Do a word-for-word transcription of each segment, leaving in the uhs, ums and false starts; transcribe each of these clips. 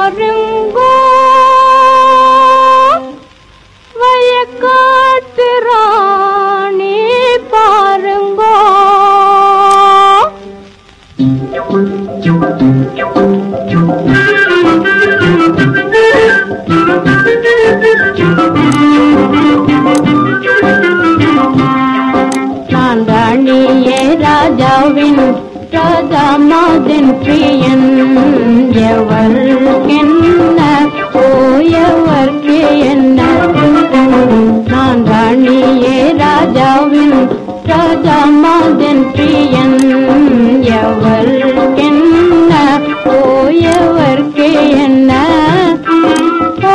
பாருங்கோ வயக்காட்டு ராணி பாருங்கோ. நான் ராணியே ராஜாவின் ராஜா மாதின் பிரியன் எவர்க்கென்ன போயவர்க்கு என்ன. நான் ராணியே ராஜாவின் ராஜா மாதின் பிரியன் எவர்க்கென்ன போயவர்க்கு என்ன. ஓ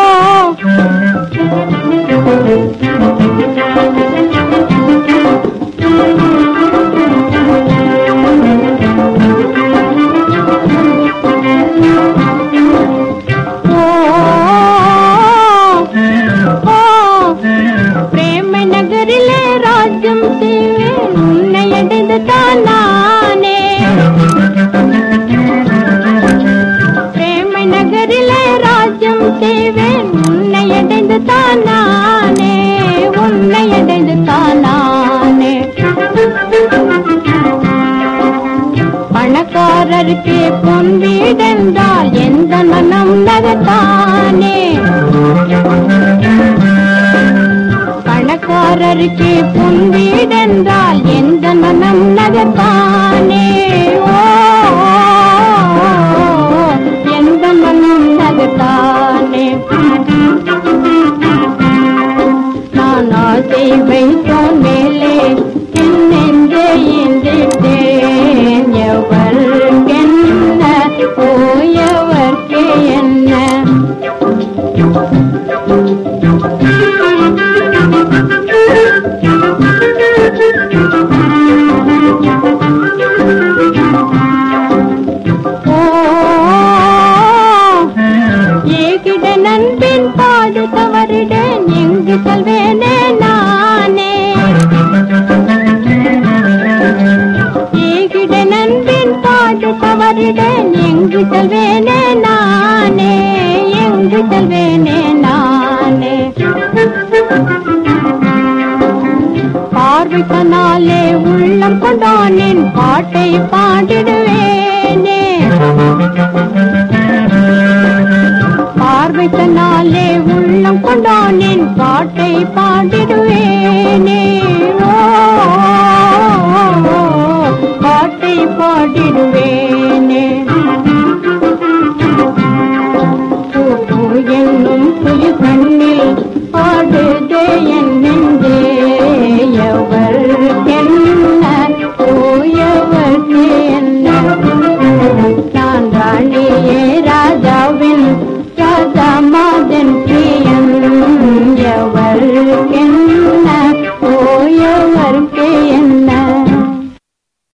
தானே பிரேம நகரிலே ராஜ்யம் செய்வேன் உன்னை அடைந்து தானே உன்னை அடைந்து தானே. பணக்காரருக்கு பொன் வீடென்றால் எந்த மனம் நகத்தானே. பணக்காரருக்கு பொன் வீடென்றால் எந்த மனம் நகத்தானே. ஓ எந்த மனம் நகத்தானே. நான் ஆசை வைத்தோன் மேலே என் நெஞ்சை இந்திட்டேன் எவர்க்கென்ன போயவர்க்கு என்ன. நண்பின் பாடு தவறிடேன் எங்கு செல்வேனே நானே. ஏகிட நண்பின் பாடு தவறிடேன் எங்கு செல்வேனே நானே எங்கு செல்வேனே நானே. பார்வைக்கனாலே உள்ளம் கொண்டானின் பாட்டை பாடிடுவேனே. பார்வைக்கனாலே உள்ளம் கொண்டானின் பாட்டை பாடிடுவேனே.